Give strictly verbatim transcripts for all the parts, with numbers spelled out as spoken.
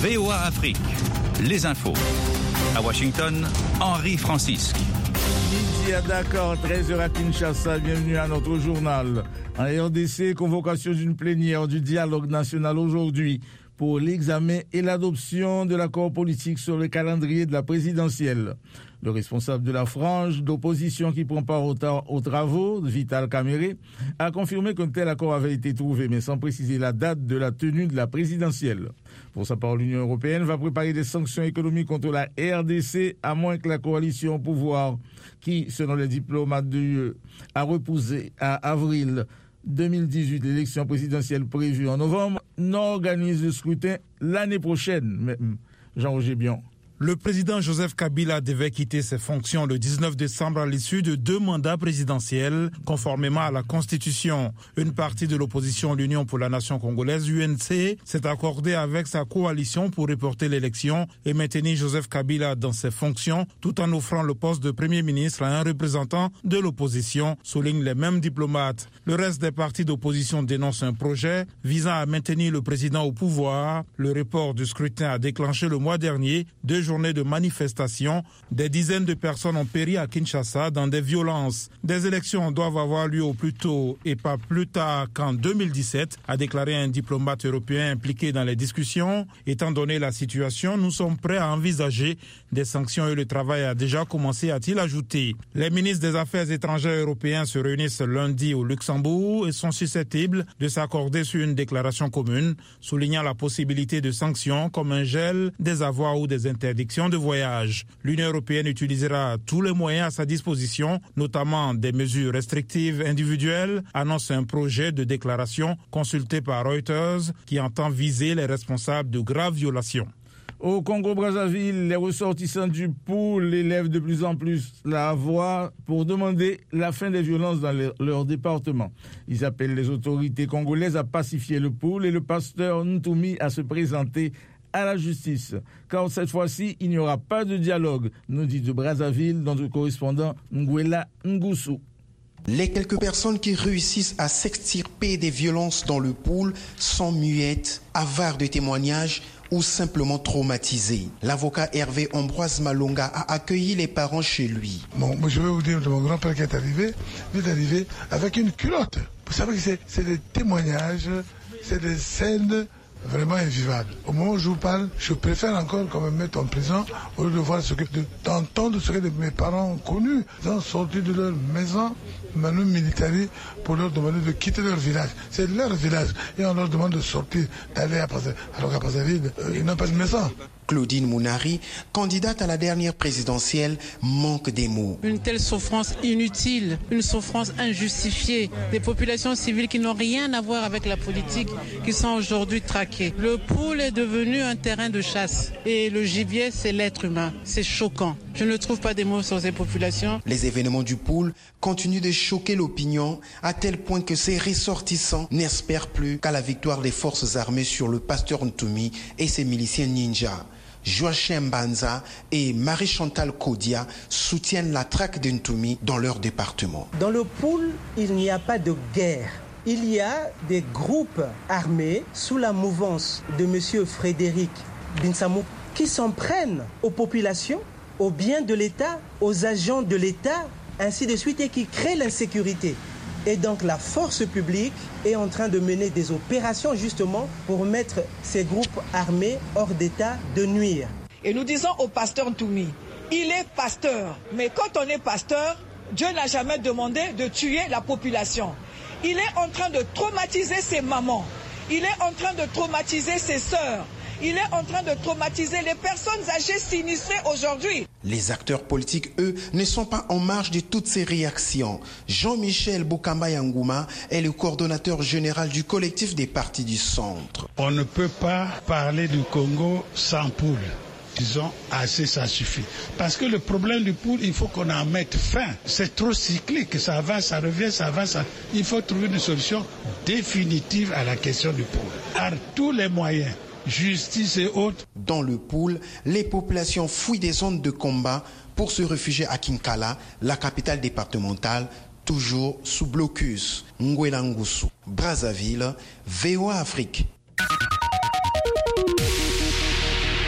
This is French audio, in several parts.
V O A Afrique, les infos. À Washington, Henri Francisque. Midi à Dakar, treize heures à Kinshasa, bienvenue à notre journal. En R D C, convocation d'une plénière du dialogue national aujourd'hui pour l'examen et l'adoption de l'accord politique sur le calendrier de la présidentielle. Le responsable de la frange d'opposition qui prend part aux, ta- aux travaux, Vital Kamere, a confirmé qu'un tel accord avait été trouvé, mais sans préciser la date de la tenue de la présidentielle. Pour sa part, l'Union européenne va préparer des sanctions économiques contre la R D C, à moins que la coalition au pouvoir, qui, selon les diplomates de l'U E, a repoussé à avril deux mille dix-huit l'élection présidentielle prévue en novembre, n'organise le scrutin l'année prochaine. Jean-Roger Bion. Le président Joseph Kabila devait quitter ses fonctions le dix-neuf décembre à l'issue de deux mandats présidentiels, conformément à la Constitution. Une partie de l'opposition, l'Union pour la Nation congolaise, U N C, s'est accordée avec sa coalition pour reporter l'élection et maintenir Joseph Kabila dans ses fonctions, tout en offrant le poste de Premier ministre à un représentant de l'opposition, soulignent les mêmes diplomates. Le reste des partis d'opposition dénoncent un projet visant à maintenir le président au pouvoir. Le report du scrutin a déclenché le mois dernier deux journées de manifestation. Des dizaines de personnes ont péri à Kinshasa dans des violences. Des élections doivent avoir lieu au plus tôt et pas plus tard qu'en deux mille dix-sept, a déclaré un diplomate européen impliqué dans les discussions. Étant donné la situation, nous sommes prêts à envisager des sanctions et le travail a déjà commencé, a-t-il ajouté. Les ministres des Affaires étrangères européens se réunissent lundi au Luxembourg et sont susceptibles de s'accorder sur une déclaration commune, soulignant la possibilité de sanctions comme un gel des avoirs ou des interdictions de voyage. L'Union européenne utilisera tous les moyens à sa disposition, notamment des mesures restrictives individuelles, annonce un projet de déclaration consulté par Reuters qui entend viser les responsables de graves violations. Au Congo-Brazzaville, les ressortissants du pôle élèvent de plus en plus la voix pour demander la fin des violences dans leur, leur département. Ils appellent les autorités congolaises à pacifier le pôle et le pasteur Ntoumi à se présenter à la justice. Car cette fois-ci, il n'y aura pas de dialogue, nous dit de Brazzaville notre correspondant Nguela Ngusu. Les quelques personnes qui réussissent à s'extirper des violences dans le pôle sont muettes, avares de témoignages ou simplement traumatisées. L'avocat Hervé Ambroise Malonga a accueilli les parents chez lui. Bon, moi je vais vous dire de mon grand-père qui est arrivé, il est arrivé avec une culotte. Vous savez que c'est, c'est des témoignages, c'est des scènes vraiment invivable. Au moment où je vous parle, je préfère encore qu'on me mette en prison au lieu de voir ce que, de, d'entendre ce que mes parents ont connu. Ils ont sorti de leur maison, manu militari, pour leur demander de quitter leur village. C'est leur village. Et on leur demande de sortir, d'aller à Brazzaville. Alors qu'à Brazzaville, euh, ils n'ont pas de maison. Claudine Mounari, candidate à la dernière présidentielle, manque des mots. Une telle souffrance inutile, une souffrance injustifiée, des populations civiles qui n'ont rien à voir avec la politique, qui sont aujourd'hui traquées. Le pôle est devenu un terrain de chasse et le gibier, c'est l'être humain. C'est choquant. Je ne trouve pas des mots sur ces populations. Les événements du pôle continuent de choquer l'opinion à tel point que ces ressortissants n'espèrent plus qu'à la victoire des forces armées sur le pasteur Ntoumi et ses miliciens ninjas. Joachim Banza et Marie-Chantal Kodia soutiennent la traque de Ntoumi dans leur département. Dans le pôle, il n'y a pas de guerre. Il y a des groupes armés sous la mouvance de M. Frédéric Binsamou qui s'en prennent aux populations, aux biens de l'État, aux agents de l'État, ainsi de suite, et qui créent l'insécurité. Et donc la force publique est en train de mener des opérations justement pour mettre ces groupes armés hors d'état de nuire. Et nous disons au pasteur Ntoumi, il est pasteur, mais quand on est pasteur, Dieu n'a jamais demandé de tuer la population. Il est en train de traumatiser ses mamans, il est en train de traumatiser ses sœurs, il est en train de traumatiser les personnes âgées sinistrées aujourd'hui. Les acteurs politiques, eux, ne sont pas en marge de toutes ces réactions. Jean-Michel Bokamba Yangouma est le coordonnateur général du collectif des partis du centre. On ne peut pas parler du Congo sans poule. Disons, assez, ça suffit. Parce que le problème du poule, il faut qu'on en mette fin. C'est trop cyclique, ça va, ça revient, ça va, ça... Il faut trouver une solution définitive à la question du poule. Par tous les moyens. Justice et autres. Dans le pôle, les populations fuient des zones de combat pour se réfugier à Kinkala, la capitale départementale, toujours sous blocus. Nguela Ngusu, Brazzaville, V O A Afrique.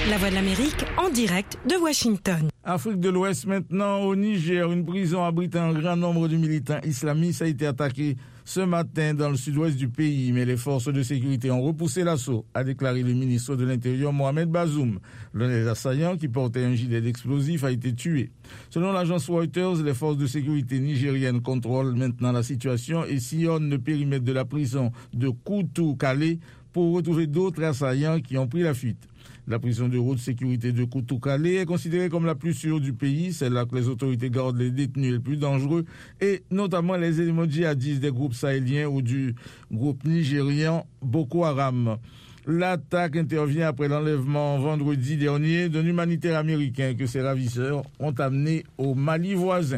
La Voix de l'Amérique en direct de Washington. Afrique de l'Ouest maintenant, au Niger, une prison abritant un grand nombre de militants islamistes a été attaquée ce matin dans le sud-ouest du pays, mais les forces de sécurité ont repoussé l'assaut, a déclaré le ministre de l'Intérieur Mohamed Bazoum. L'un des assaillants, qui portait un gilet d'explosifs, a été tué. Selon l'agence Reuters, les forces de sécurité nigériennes contrôlent maintenant la situation et sillonnent le périmètre de la prison de Koutou-Kalé pour retrouver d'autres assaillants qui ont pris la fuite. La prison de haute sécurité de Koutou-Kalé est considérée comme la plus sûre du pays, celle-là que les autorités gardent les détenus les plus dangereux, et notamment les éléments djihadistes des groupes sahéliens ou du groupe nigérian Boko Haram. L'attaque intervient après l'enlèvement vendredi dernier d'un humanitaire américain que ses ravisseurs ont amené au Mali voisin.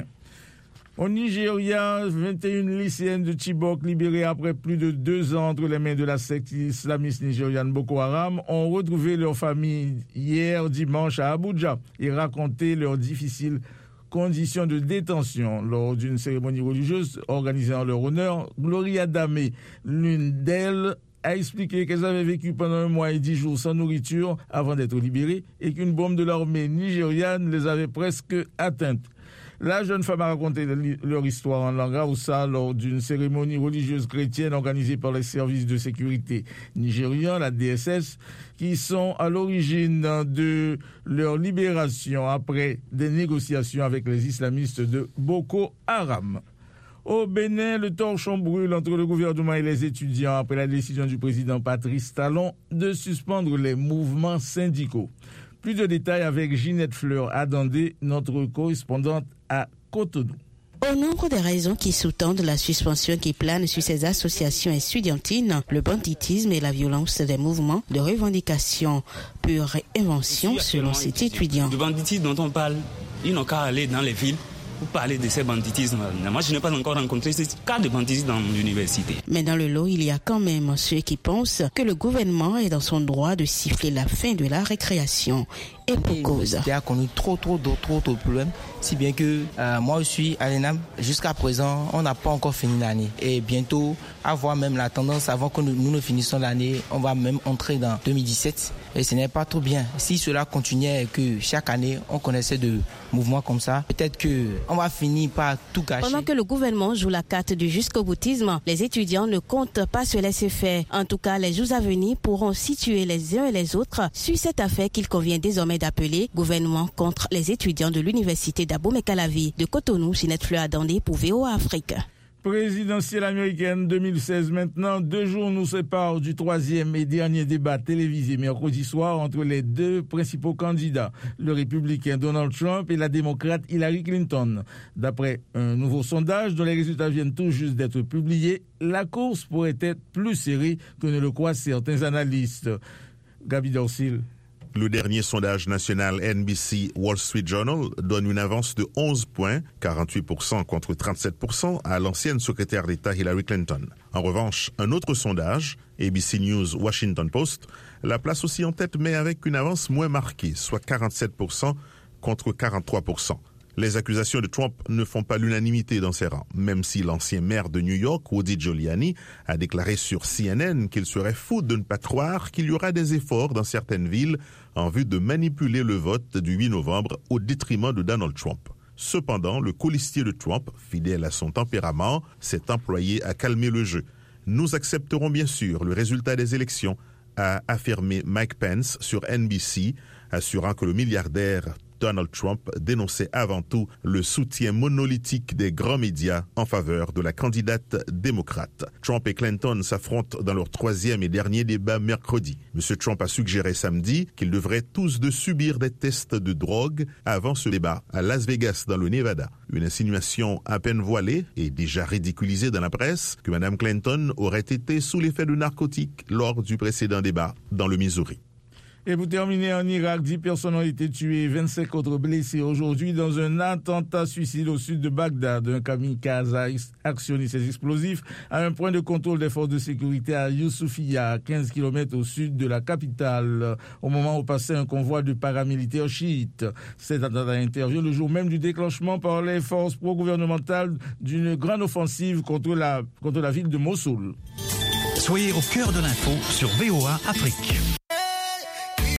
Au Nigeria, vingt et une lycéennes de Chibok libérées après plus de deux ans entre les mains de la secte islamiste nigériane Boko Haram ont retrouvé leur famille hier dimanche à Abuja et raconté leurs difficiles conditions de détention lors d'une cérémonie religieuse organisée en leur honneur. Gloria Dame, l'une d'elles, a expliqué qu'elles avaient vécu pendant un mois et dix jours sans nourriture avant d'être libérées et qu'une bombe de l'armée nigériane les avait presque atteintes. La jeune femme a raconté leur histoire en langue Hausa lors d'une cérémonie religieuse chrétienne organisée par les services de sécurité nigérians, la D S S, qui sont à l'origine de leur libération après des négociations avec les islamistes de Boko Haram. Au Bénin, le torchon brûle entre le gouvernement et les étudiants après la décision du président Patrice Talon de suspendre les mouvements syndicaux. Plus de détails avec Ginette Fleur Adandé, notre correspondante à Cotonou. Au nombre des raisons qui sous-tendent la suspension qui plane sur ces associations estudiantines, le banditisme et la violence des mouvements de revendication, pure invention selon cet étudiant. Le banditisme dont on parle, ils n'ont qu'à aller dans les villes pour parler de ces banditismes. Moi, je n'ai pas encore rencontré ce cas de banditisme dans l'université. Mais dans le lot, il y a quand même ceux qui pensent que le gouvernement est dans son droit de siffler la fin de la récréation. Et pour cause. Il y a connu trop, trop, trop, trop, trop de problèmes. Si bien que euh, moi, je suis à l'E N A M. Jusqu'à présent, on n'a pas encore fini l'année. Et bientôt, avoir même la tendance, avant que nous, nous ne finissions l'année, on va même entrer dans deux mille dix-sept. Et ce n'est pas trop bien. Si cela continuait et que chaque année, on connaissait de mouvements comme ça, peut-être qu'on va finir par tout cacher. Pendant que le gouvernement joue la carte du jusqu'au boutisme, les étudiants ne comptent pas se laisser faire. En tout cas, les jours à venir pourront situer les uns et les autres sur cette affaire qu'il convient désormais d'appeler gouvernement contre les étudiants de l'université d'Abomey-Calavi. De Cotonou, Ginette Fleur Adandé pour V O A Afrique. Présidentielle américaine deux mille seize maintenant, deux jours nous séparent du troisième et dernier débat télévisé mercredi soir entre les deux principaux candidats, le républicain Donald Trump et la démocrate Hillary Clinton. D'après un nouveau sondage dont les résultats viennent tout juste d'être publiés, la course pourrait être plus serrée que ne le croient certains analystes. Gabi Dorsil. Le dernier sondage national N B C Wall Street Journal donne une avance de onze points, quarante-huit pour cent contre trente-sept pour cent, à l'ancienne secrétaire d'État Hillary Clinton. En revanche, un autre sondage, A B C News Washington Post, la place aussi en tête mais avec une avance moins marquée, soit quarante-sept pour cent contre quarante-trois pour cent. Les accusations de Trump ne font pas l'unanimité dans ses rangs, même si l'ancien maire de New York, Rudy Giuliani, a déclaré sur C N N qu'il serait fou de ne pas croire qu'il y aura des efforts dans certaines villes en vue de manipuler le vote du huit novembre au détriment de Donald Trump. Cependant, le colistier de Trump, fidèle à son tempérament, s'est employé à calmer le jeu. Nous accepterons bien sûr le résultat des élections, a affirmé Mike Pence sur N B C, assurant que le milliardaire Donald Trump dénonçait avant tout le soutien monolithique des grands médias en faveur de la candidate démocrate. Trump et Clinton s'affrontent dans leur troisième et dernier débat mercredi. M. Trump a suggéré samedi qu'ils devraient tous de subir des tests de drogue avant ce débat à Las Vegas dans le Nevada. Une insinuation à peine voilée et déjà ridiculisée dans la presse que Mme Clinton aurait été sous l'effet de narcotiques lors du précédent débat dans le Missouri. Et pour terminer, en Irak, dix personnes ont été tuées, vingt-cinq autres blessées aujourd'hui dans un attentat suicide au sud de Bagdad. Un kamikaze a actionné ses explosifs à un point de contrôle des forces de sécurité à Youssoufia, à quinze kilomètres au sud de la capitale, au moment où passait un convoi de paramilitaires chiites. Cet attentat intervient le jour même du déclenchement par les forces pro-gouvernementales d'une grande offensive contre la, contre la ville de Mossoul. Soyez au cœur de l'info sur V O A Afrique.